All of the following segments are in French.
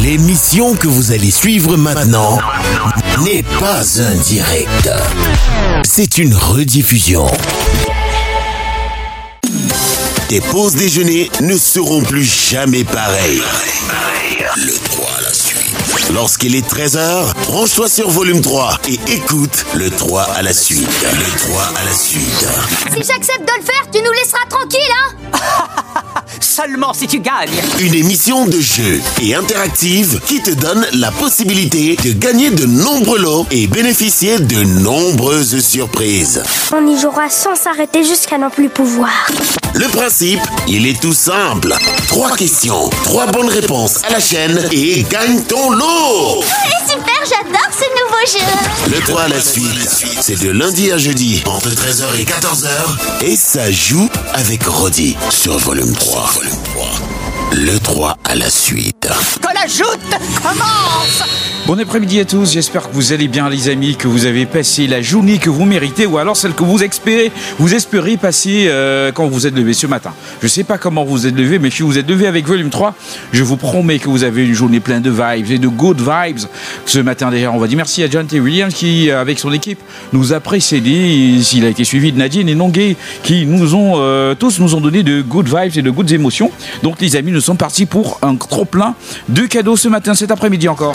L'émission que vous allez suivre maintenant n'est pas un direct. C'est une rediffusion. Tes pauses déjeuner ne seront plus jamais pareilles. Le 3 à la suite. Lorsqu'il est 13h, branche-toi sur volume 3 et écoute le 3 à la suite. Le 3 à la suite. Si j'accepte de le faire, tu nous laisseras tranquille, hein? Seulement si tu gagnes. Une émission de jeu et interactive qui te donne la possibilité de gagner de nombreux lots et bénéficier de nombreuses surprises. On y jouera sans s'arrêter jusqu'à n'en plus pouvoir. Le principe, il est tout simple. 3 questions, 3 bonnes réponses à la chaîne et gagne ton lot. Ouais, super, j'adore ce nouveau jeu. Le 3 à la suite, c'est de lundi à jeudi, entre 13h et 14h. Et ça joue avec Rodi sur volume 3. Le 3 à la suite. Que la joute commence. Bon après-midi à tous, j'espère que vous allez bien les amis, que vous avez passé la journée que vous méritez ou alors celle que vous espérez passer quand vous êtes levé ce matin. Je sais pas comment vous êtes levé, mais si vous êtes levé avec volume 3, je vous promets que vous avez une journée pleine de vibes et de good vibes. Ce matin d'ailleurs, on va dire merci à John T. Williams qui, avec son équipe, nous a précédé. Il a été suivi de Nadine et Nongué qui tous nous ont donné de good vibes et de good émotions. Donc les amis, nous sommes partis pour un trop plein de cadeaux ce matin, cet après-midi encore.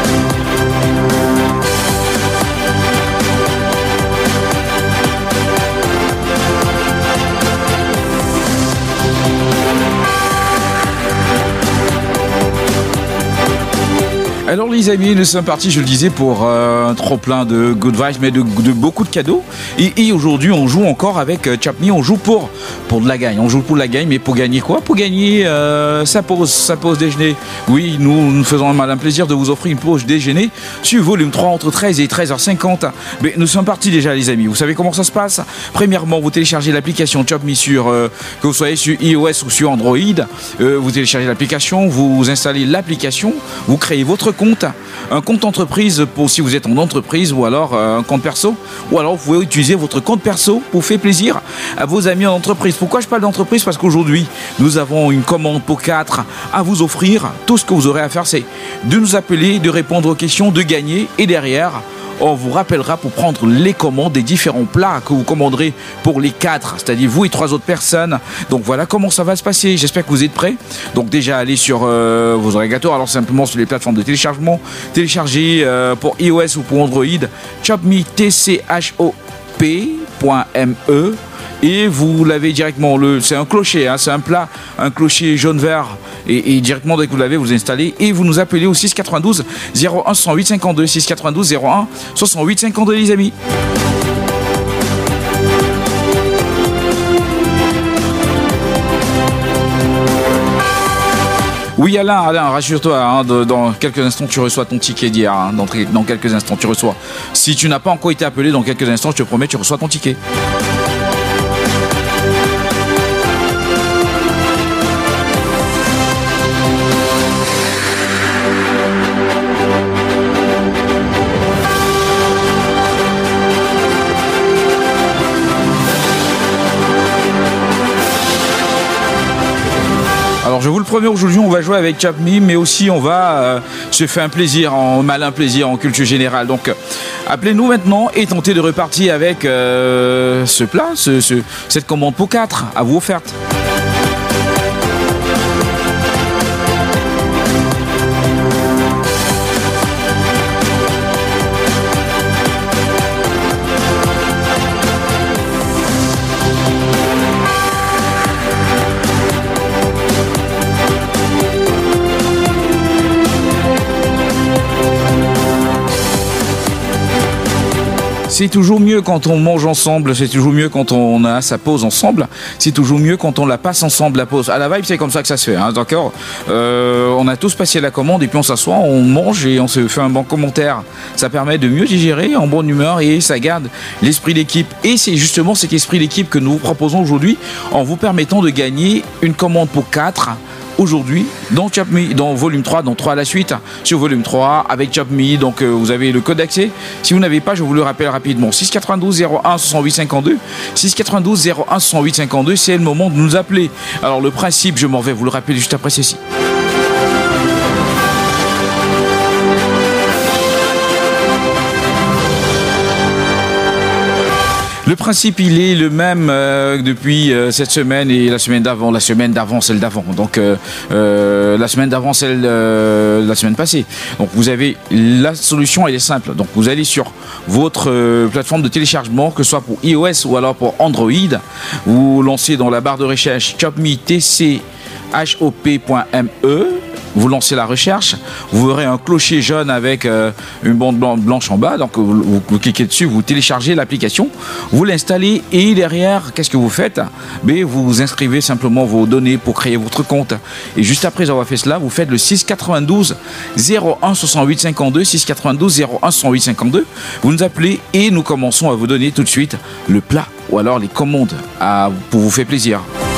Alors les amis, nous sommes partis, je le disais, pour un trop plein de good vibes, mais de beaucoup de cadeaux. Et aujourd'hui, on joue encore avec Chapmi, on joue pour de la gagne. On joue pour la gagne, mais pour gagner quoi? Pour gagner sa pause déjeuner. Oui, nous faisons un malin plaisir de vous offrir une pause déjeuner sur volume 3 entre 13 et 13h50. Mais nous sommes partis déjà les amis. Vous savez comment ça se passe? Premièrement, vous téléchargez l'application Chapmi que vous soyez sur iOS ou sur Android. Vous téléchargez l'application, vous installez l'application, vous créez votre compte, un compte entreprise pour si vous êtes en entreprise ou alors un compte perso, ou alors vous pouvez utiliser votre compte perso pour faire plaisir à vos amis en entreprise. Pourquoi je parle d'entreprise? Parce qu'aujourd'hui nous avons une commande pour 4 à vous offrir. Tout ce que vous aurez à faire, c'est de nous appeler, de répondre aux questions, de gagner, et derrière on vous rappellera pour prendre les commandes des différents plats que vous commanderez pour les 4, c'est-à-dire vous et 3 autres personnes. Donc voilà comment ça va se passer. J'espère que vous êtes prêts. Donc déjà allez sur vos agrégateurs, alors simplement sur les plateformes de téléchargement, téléchargez pour iOS ou pour Android Chopme, tchop.me, et vous l'avez directement. C'est un clocher, hein, c'est un plat, un clocher jaune-vert. Et directement dès que vous l'avez, vous installez et vous nous appelez au 692 01 68 52 692 01 68 52 les amis. Oui Alain, rassure-toi, hein, dans quelques instants tu reçois ton ticket d'hier, hein, dans quelques instants tu reçois. Si tu n'as pas encore été appelé, dans quelques instants je te promets tu reçois ton ticket. Alors je vous le promets, aujourd'hui on va jouer avec Chapmi, mais aussi on va se faire un plaisir, un malin plaisir en culture générale. Donc appelez-nous maintenant et tentez de repartir avec ce plat, cette commande pour 4 à vous offerte. C'est toujours mieux quand on mange ensemble, c'est toujours mieux quand on a sa pause ensemble, c'est toujours mieux quand on la passe ensemble la pause. À la vibe, c'est comme ça que ça se fait, hein, d'accord. On a tous passé la commande et puis on s'assoit, on mange et on se fait un bon commentaire. Ça permet de mieux digérer, en bonne humeur, et ça garde l'esprit d'équipe. Et c'est justement cet esprit d'équipe que nous vous proposons aujourd'hui en vous permettant de gagner une commande pour 4 aujourd'hui dans Chapme, dans volume 3, dans 3 à la suite, sur volume 3 avec Chapme. Donc vous avez le code d'accès. Si vous n'avez pas, je vous le rappelle rapidement, 692 01 68 52, 692 01 68 52, c'est le moment de nous appeler. Alors le principe, je m'en vais vous le rappeler juste après ceci. principe, il est le même depuis cette semaine et la semaine d'avant, celle d'avant. Donc la semaine d'avant, celle la semaine passée. Donc vous avez la solution, elle est simple. Donc vous allez sur votre plateforme de téléchargement, que ce soit pour iOS ou alors pour Android. Vous lancez dans la barre de recherche ChopMe TCHOP.me. Vous lancez la recherche, vous verrez un clocher jaune avec une bande blanche en bas. Donc vous cliquez dessus, vous téléchargez l'application, vous l'installez et derrière, qu'est-ce que vous faites? Vous inscrivez simplement vos données pour créer votre compte. Et juste après avoir fait cela, vous faites le 692 01 68 52, 692 01 68 52. Vous nous appelez et nous commençons à vous donner tout de suite le plat ou alors les commandes pour vous faire plaisir.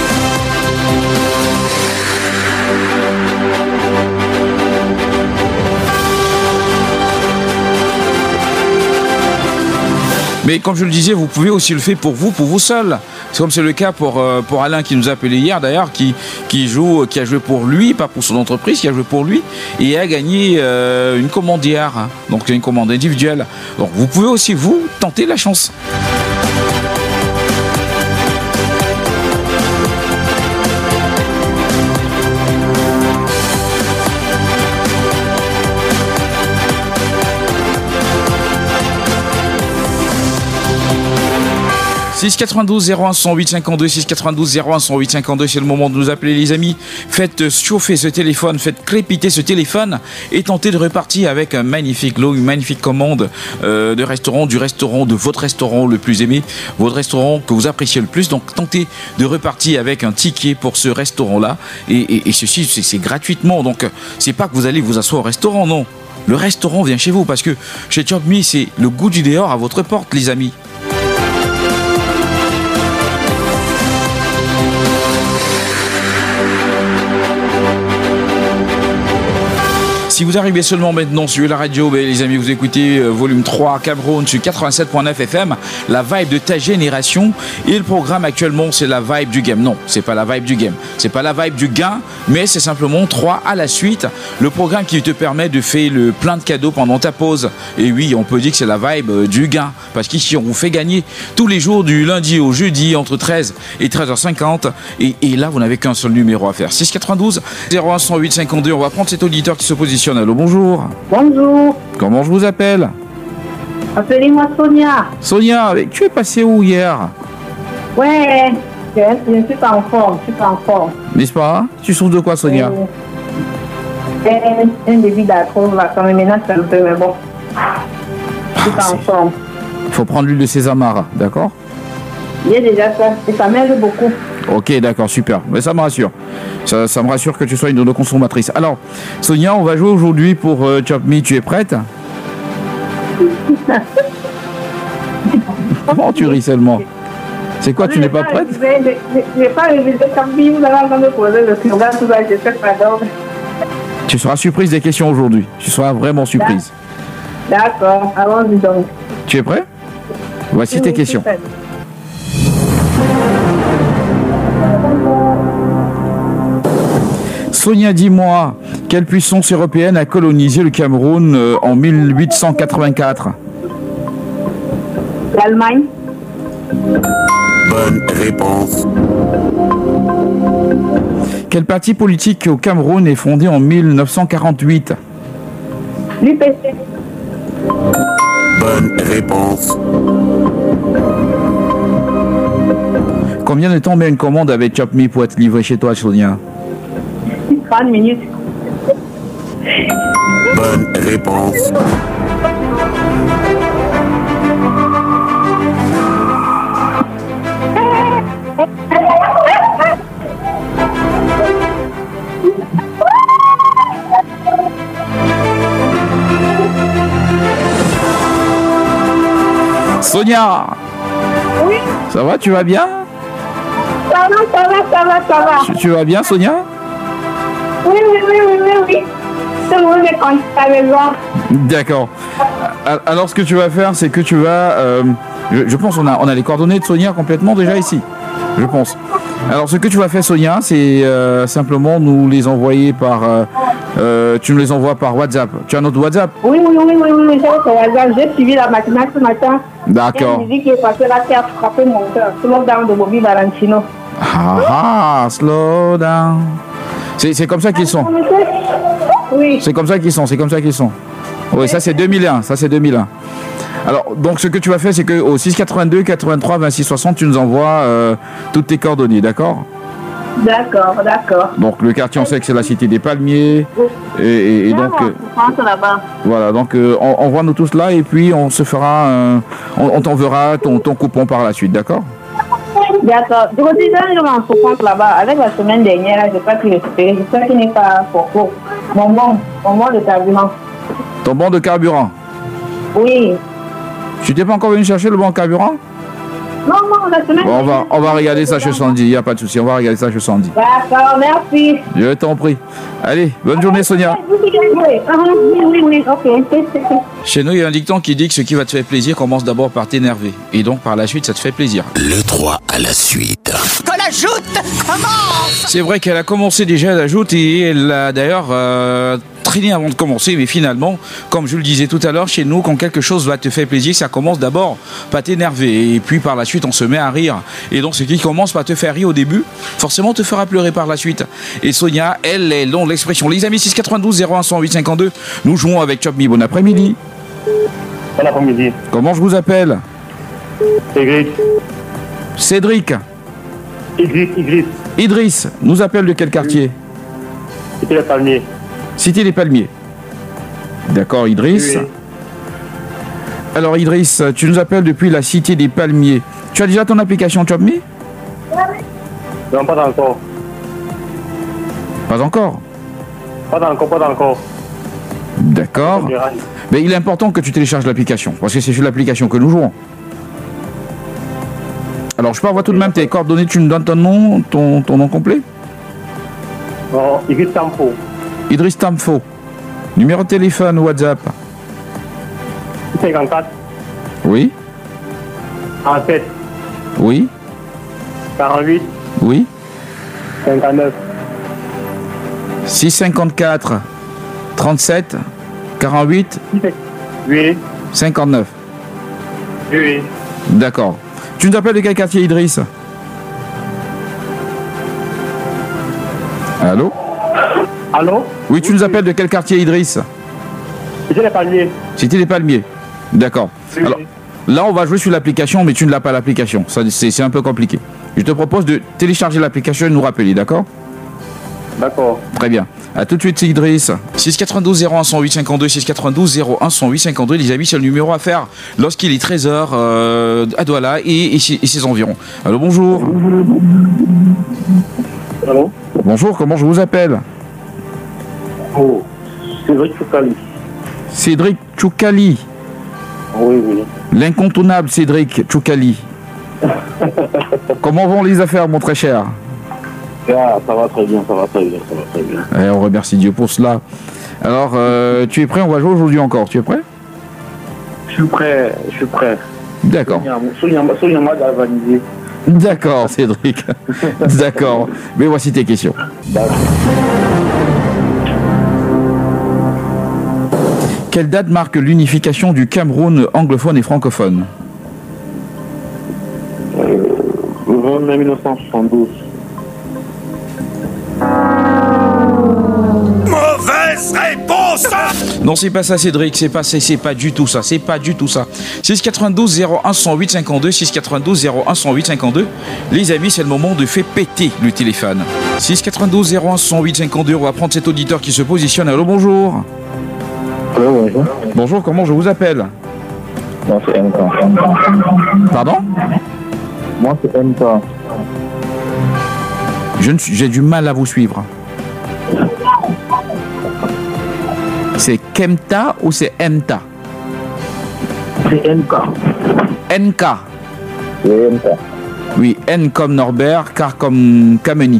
Mais comme je le disais, vous pouvez aussi le faire pour vous seul. C'est comme c'est le cas pour Alain qui nous a appelé hier d'ailleurs, qui a joué pour lui, pas pour son entreprise, qui a joué pour lui et a gagné une commande hier. Donc une commande individuelle. Donc vous pouvez aussi vous tenter la chance. 692 01 108 52, 692 01 108 52, c'est le moment de nous appeler les amis. Faites chauffer ce téléphone, faites crépiter ce téléphone et tentez de repartir avec un magnifique lot, une magnifique commande de restaurant, de votre restaurant le plus aimé, votre restaurant que vous appréciez le plus. Donc tentez de repartir avec un ticket pour ce restaurant-là et ceci c'est gratuitement. Donc c'est pas que vous allez vous asseoir au restaurant, non. Le restaurant vient chez vous parce que chez ChopMe c'est le goût du dehors à votre porte les amis. Si vous arrivez seulement maintenant sur la radio, les amis, vous écoutez volume 3 Cameroun sur 87.9 FM, la vibe de ta génération. Et le programme actuellement, c'est la vibe du game. Non, c'est pas la vibe du game. C'est pas la vibe du gain, mais c'est simplement 3 à la suite. Le programme qui te permet de faire le plein de cadeaux pendant ta pause. Et oui, on peut dire que c'est la vibe du gain. Parce qu'ici, on vous fait gagner tous les jours du lundi au jeudi entre 13 et 13h50. Et là, vous n'avez qu'un seul numéro à faire. 692 01 108 52. On va prendre cet auditeur qui se positionne. Allô, bonjour. Bonjour. Comment je vous appelle? Appelez-moi Sonia. Sonia, tu es passé où hier? Ouais, je ne suis pas en forme, N'est-ce pas? Tu souffres de quoi, Sonia? Un début d'arthrose, là, quand même, maintenant c'est un peu, mais bon. Je suis pas en forme. Il faut prendre l'huile de sésame, d'accord? Il y a déjà ça, et ça m'aide beaucoup. Ok, d'accord, super. Mais ça me rassure. Ça me rassure que tu sois une consommatrice. Alors, Sonia, on va jouer aujourd'hui pour ChopMe. Tu es prête? Comment tu ris seulement? C'est quoi, tu n'es pas prête? Je n'ai pas révisé ChopMe, vous allez me poser le slogan, tout ça, je sais pas donc. Tu seras surprise des questions aujourd'hui. Tu seras vraiment surprise. D'accord, allons-y donc. Tu es prêt? Voici tes questions. Sonia, dis-moi, quelle puissance européenne a colonisé le Cameroun en 1884? L'Allemagne. Bonne réponse. Quel parti politique au Cameroun est fondé en 1948? L'UPC. Bonne réponse. Combien de temps met une commande avec ChopMe pour être livrée chez toi, Sonia? 30 minutes. Bonne réponse. Sonia! Oui. Ça va, tu vas bien? Ça va. Tu vas bien, Sonia? Oui. Tout le monde est content avec moi. D'accord. Alors, ce que tu vas faire, c'est que tu vas... je pense qu'on a les coordonnées de Sonia complètement déjà ici. Je pense. Alors, ce que tu vas faire, Sonia, c'est simplement nous les envoyer par Tu me les envoies par WhatsApp. Tu as notre WhatsApp? Oui, j'ai votre WhatsApp. J'ai suivi la matinale ce matin. D'accord. Il y a une musique qui est passée là qui a frappé mon cœur. Slow Down de Bobby Valentino. Slow down. C'est comme ça qu'ils sont. Oui. C'est comme ça qu'ils sont. Oui, ça c'est 2001. Alors, donc ce que tu vas faire, c'est qu'au 682 83 26 60, tu nous envoies toutes tes coordonnées, d'accord? D'accord. Donc le quartier, on sait que c'est la cité des Palmiers. Et donc, voilà, donc envoie-nous tout cela et puis on se fera, on t'enverra ton coupon par la suite, d'accord? D'accord. Je vous disais, je m'en souviens là-bas. Avec la semaine dernière, je n'ai pas pu récupérer. J'espère qu'il n'est pas pour mon bon de carburant. Ton bon de carburant? Oui. Tu t'es pas encore venu chercher le bon carburant? Non, la semaine Bon, on va regarder ça chez Sandy, il n'y a pas de souci, on va regarder ça chez Sandy. D'accord, merci. Je t'en prie. Allez, bonne journée Sonia. Oui, ok. Chez nous, il y a un dicton qui dit que ce qui va te faire plaisir commence d'abord par t'énerver. Et donc par la suite, ça te fait plaisir. Le 3 à la suite. Que la joute commence. C'est vrai qu'elle a commencé déjà à la joute et elle a d'ailleurs traîné avant de commencer, mais finalement, comme je le disais tout à l'heure, chez nous, quand quelque chose va te faire plaisir, ça commence d'abord par t'énerver et puis par la suite, on se met à rire. Et donc, ce qui commence par te faire rire au début, forcément te fera pleurer par la suite. Et Sonia, elle est long l'expression. Les amis, 692 01 108 52, nous jouons avec Chop Me. Bon après-midi. Bon après-midi. Comment je vous appelle? Cédric. Idriss, nous appelle de quel quartier? Cité les Palmiers. Cité les Palmiers. D'accord, Idriss. Oui. Alors Idriss, tu nous appelles depuis la Cité des Palmiers. Tu as déjà ton application Chop Me? Non, pas encore. Pas encore. Pas encore. D'accord. Mais il est important que tu télécharges l'application, parce que c'est sur l'application que nous jouons. Alors je peux avoir tout de même tes coordonnées, tu me donnes ton nom, ton nom complet? Non, Idriss Tamfo. Idriss Tamfo. Numéro de téléphone, WhatsApp. 54. Oui. 37. Oui. 48. Oui. 59. 654 37 48 Oui. 59. Oui. D'accord. Tu nous appelles de quel quartier, Idriss? Allô? Allô? Oui, tu nous appelles de quel quartier, Idriss? Cité les Palmiers. Cité les Palmiers. D'accord. Oui. Alors, là, on va jouer sur l'application, mais tu ne l'as pas l'application. Ça, c'est un peu compliqué. Je te propose de télécharger l'application et de nous rappeler, d'accord? D'accord. Très bien. A tout de suite, Idriss. 692 01 108 52, 692 01 108 52. Les amis, c'est le numéro à faire lorsqu'il est 13h à Douala et ses environs. Allô, bonjour. Allô? Bonjour, comment je vous appelle? Oh, Cédric Choukali. Cédric Choukali. Oui. L'incontournable Cédric Choukali. Comment vont les affaires, mon très cher? Ah, ça va très bien. Et on remercie Dieu pour cela. Alors, tu es prêt? On va jouer aujourd'hui encore. Tu es prêt? Je suis prêt. D'accord. Sonia-moi galvanisé. D'accord, Cédric. D'accord. Mais voici tes questions. Quelle date marque l'unification du Cameroun anglophone et francophone? Le 20 mai 1972. Mauvaise réponse! Non, c'est pas ça, Cédric. C'est pas du tout ça. 692 01 108 52, 692 01 108 52. Les amis, c'est le moment de faire péter le téléphone. 692 01 108 52. On va prendre cet auditeur qui se positionne. Allô, bonjour. Bonjour. Bonjour, comment je vous appelle? Moi, c'est MK. Pardon? Moi, c'est MK. J'ai du mal à vous suivre. C'est Kemta ou c'est Mta? C'est MK. NK. Oui, MK. Oui, N comme Norbert, K comme Kameni.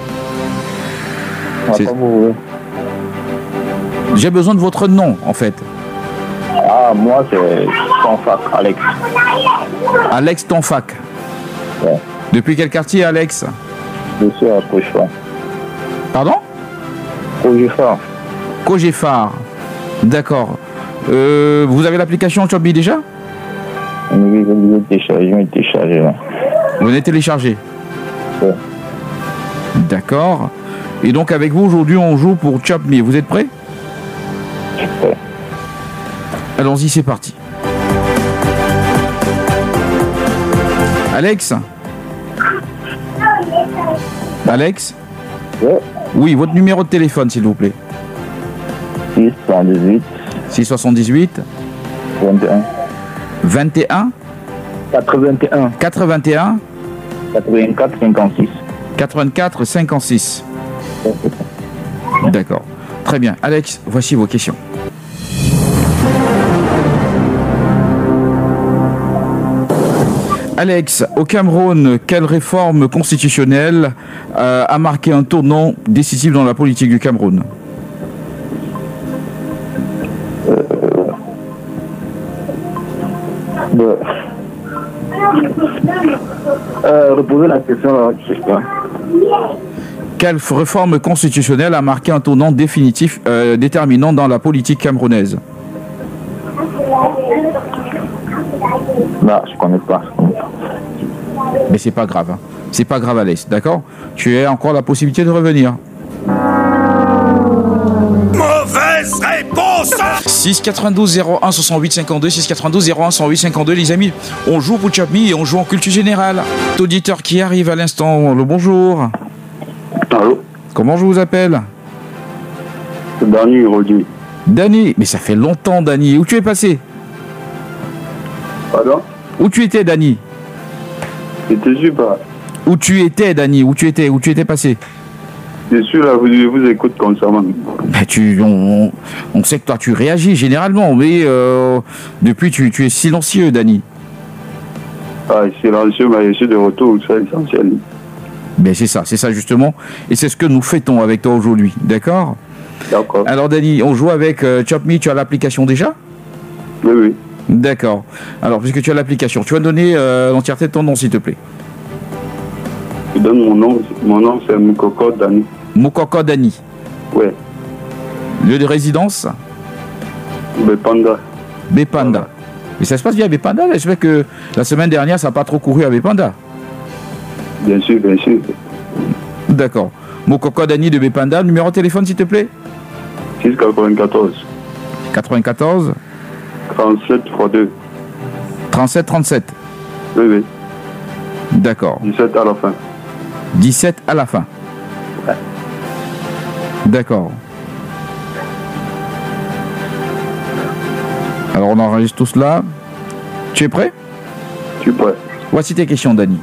C'est- Comme vous voulez. J'ai besoin de votre nom, en fait. Ah, moi, c'est Tonfac, Alex. Alex Tonfac. Ouais. Depuis quel quartier, Alex? Je suis à Cochefort. Pardon? Cochefort. Cogefar. D'accord. Vous avez l'application Chopmi déjà? Oui, je vais télécharger là. Vous l'avez téléchargé? Ouais. D'accord. Et donc avec vous aujourd'hui on joue pour Chopmi. Vous êtes prêts? Ouais. Allons-y, c'est parti. Alex? Alex? Ouais. Oui, votre numéro de téléphone s'il vous plaît. 678 678 21 21 81 81 84 56. 84 56. D'accord. Très bien. Alex, voici vos questions. Alex, au Cameroun, quelle réforme constitutionnelle a marqué un tournant décisif dans la politique du Cameroun? Reposez la question là, je sais pas. Quelle réforme constitutionnelle a marqué un tournant définitif déterminant dans la politique camerounaise? Là, je connais pas. Mais c'est pas grave. Hein. C'est pas grave, Alex, d'accord? Tu as encore la possibilité de revenir. Mauvaise réponse. 692 01 68 52 692 01 108 52 les amis, on joue pour Chopmi et on joue en culture générale. Auditeur qui arrive à l'instant, le bonjour. Allô? Comment je vous appelle? Dani Rodi. Dani, mais ça fait longtemps Dani, où tu es passé? Pardon? Où tu étais Dani? Je te suis pas. Où tu étais Dani? Où tu étais passé? Je suis là, je vous écoute constamment. Ben on sait que toi tu réagis généralement, mais depuis tu es silencieux Dani. Ah, silencieux, mais je suis de retour, c'est essentiel. Ben c'est ça justement, et c'est ce que nous fêtons avec toi aujourd'hui, d'accord? D'accord. Alors Dani, on joue avec Chopmi, tu as l'application déjà? Oui, oui. D'accord. Alors puisque tu as l'application, tu vas donner l'entièreté de ton nom s'il te plaît. Je donne mon nom c'est Moukoko Dani. Moukoko Dani. Ouais. Lieu de résidence? Bepanda. Bepanda. Voilà. Et ça se passe bien à Bepanda? J'espère que la semaine dernière ça n'a pas trop couru à Bepanda. Bien sûr, bien sûr. D'accord. Moukoko Dani de Bepanda, numéro de téléphone s'il te plaît? 694. 94 37 x 2. 37 37. Oui, oui. D'accord. 17 à la fin. 17 à la fin. Ouais. D'accord. Alors on enregistre tout cela. Tu es prêt? Je suis prêt. Voici tes questions, Dani.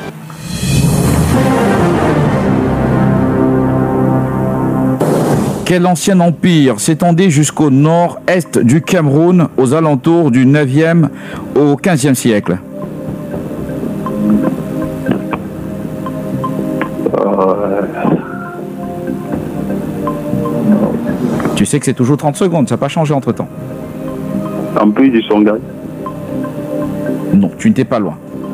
Quel ancien empire s'étendait jusqu'au nord-est du Cameroun, aux alentours du 9e au 15e siècle? Tu sais que c'est toujours 30 secondes, ça n'a pas changé entre-temps. Empire du Songhai. Non, tu n'étais pas loin.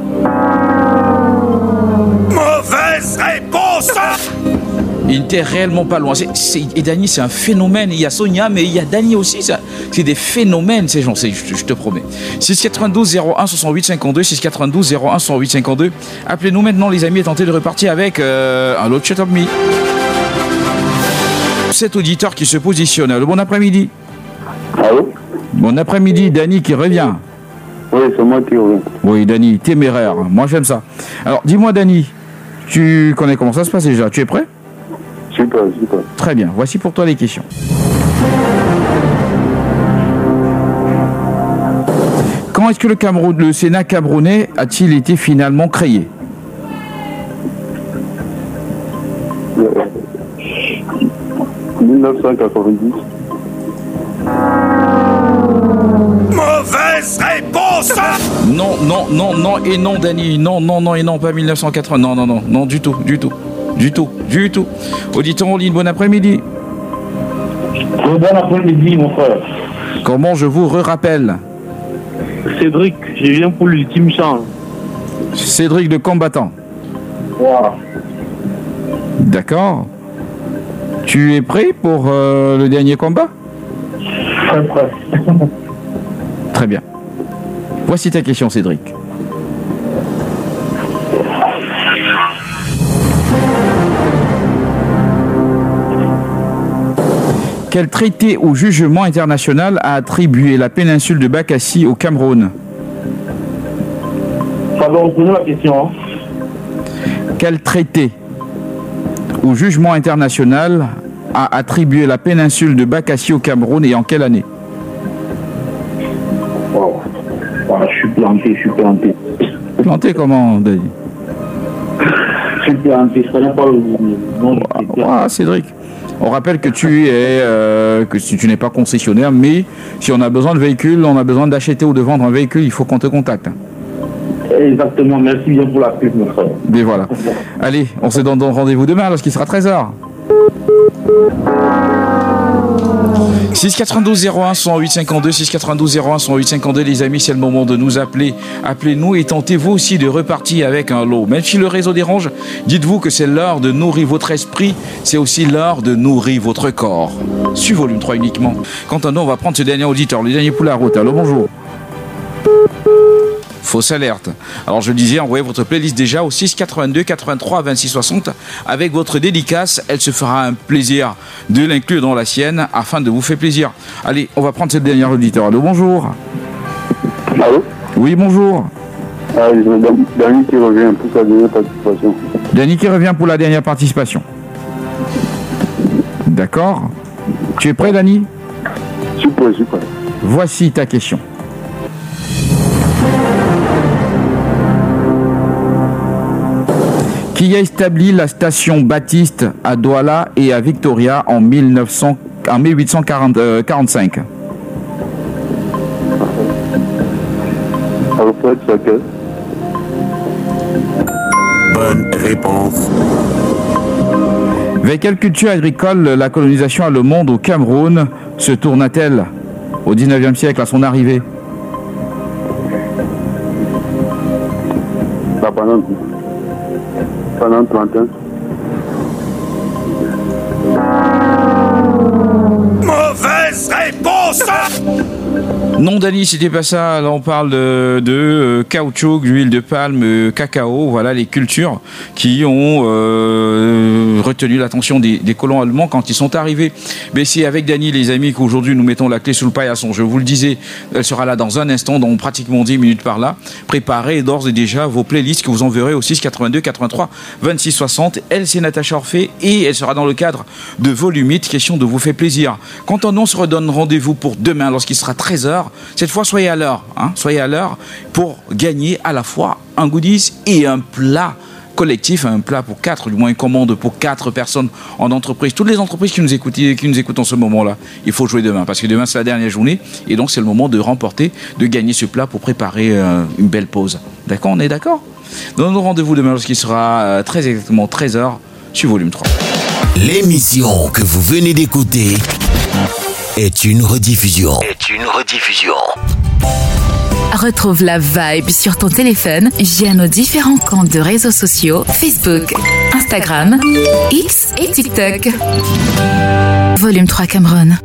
Mauvaise réponse. Il n'était réellement pas loin. Et Dani, c'est un phénomène. Il y a Sonia, mais il y a Dani aussi. C'est des phénomènes, ces gens, je te promets. 692 01 68 52, 692 01 68 52. Appelez-nous maintenant, les amis, et tentez de repartir avec un autre Shut Up Me. Cet auditeur qui se positionne. Le bon après-midi. Allô? Bon après-midi, Dani qui revient. Oui, c'est moi qui reviens. Oui, Dani, téméraire. Moi, j'aime ça. Alors, dis-moi, Dani, tu connais comment ça se passe déjà? Tu es prêt? Super, super. Très bien. Voici pour toi les questions. Quand est-ce que le Sénat camerounais a-t-il été finalement créé? En 1990. Mauvaise réponse. Non et non, Dani. Non et non, pas 1980. Non, du tout. Auditeur en ligne, bon après-midi. Bon après-midi, mon frère. Comment je vous rappelle? Cédric, je viens pour l'ultime chance. Cédric de Combattant. Wow. D'accord. Tu es prêt pour le dernier combat? Très près. Très bien. Voici ta question, Cédric. Quel traité ou jugement international a attribué la péninsule de Bakassi au Cameroun? Pardon, posez la question. Quel traité ou jugement international a attribué la péninsule de Bakassi au Cameroun et en quelle année? Wow. Voilà, je suis planté. Planté comment, Dani? Je suis planté, je connais pas le nom. Ah, Cédric. On rappelle que tu n'es pas concessionnaire, mais si on a besoin de véhicules, on a besoin d'acheter ou de vendre un véhicule, il faut qu'on te contacte. Exactement, merci bien pour la pub, mon frère. Mais voilà. Allez, on se donne rendez-vous demain lorsqu'il sera 13h. 692 01 108 52 692 01 108 52 les amis, c'est le moment de nous appeler. Appelez-nous et tentez-vous aussi de repartir avec un lot. Même si le réseau dérange, dites-vous que c'est l'heure de nourrir votre esprit, c'est aussi l'heure de nourrir votre corps. Sur Volume 3 uniquement. Quant à nous, on va prendre ce dernier auditeur, le dernier pour la route. Allô, bonjour. Fausse alerte. Alors je le disais, envoyez votre playlist déjà au 6 82 83 26 60 avec votre dédicace. Elle se fera un plaisir de l'inclure dans la sienne afin de vous faire plaisir. Allez, on va prendre cette dernière auditeur. Allô, bonjour. Allô? Oui, bonjour. Ah, Dani qui revient pour sa dernière participation. Dani qui revient pour la dernière participation. D'accord. Tu es prêt, Dani? Super. Voici ta question. Qui a établi la station Baptiste à Douala et à Victoria en 1845? Alfred Saquet. Bonne réponse. Vers quelle culture agricole la colonisation allemande au Cameroun se tourna-t-elle au 19e siècle à son arrivée? La banane. Banane plantain. Mauvaise réponse. Non, Dani, c'était pas ça. Là, on parle de caoutchouc, d'huile de palme, cacao. Voilà les cultures qui ont retenu l'attention des colons allemands quand ils sont arrivés. Mais c'est avec Dani, les amis, qu'aujourd'hui nous mettons la clé sous le paillasson. Je vous le disais, elle sera là dans un instant, dans pratiquement 10 minutes par là. Préparez d'ores et déjà vos playlists que vous enverrez au 6 82 83 26 60. Elle, c'est Natacha Orphée et elle sera dans le cadre de Volume 8, question de vous faire plaisir. Quant à nous, on se redonne rendez-vous pour demain lorsqu'il sera 13h. Cette fois, soyez à l'heure, soyez à l'heure pour gagner à la fois un goodies et un plat collectif, un plat pour 4, du moins une commande pour 4 personnes en entreprise. Toutes les entreprises qui nous écoutent en ce moment-là, il faut jouer demain parce que demain c'est la dernière journée et donc c'est le moment de remporter, de gagner ce plat pour préparer une belle pause. D'accord, on est d'accord? Donnons rendez-vous demain lorsqu'il sera très exactement 13h sur Volume 3. L'émission que vous venez d'écouter est une rediffusion. Retrouve la vibe sur ton téléphone via nos différents comptes de réseaux sociaux Facebook, Instagram, X et TikTok. Volume 3 Cameroun.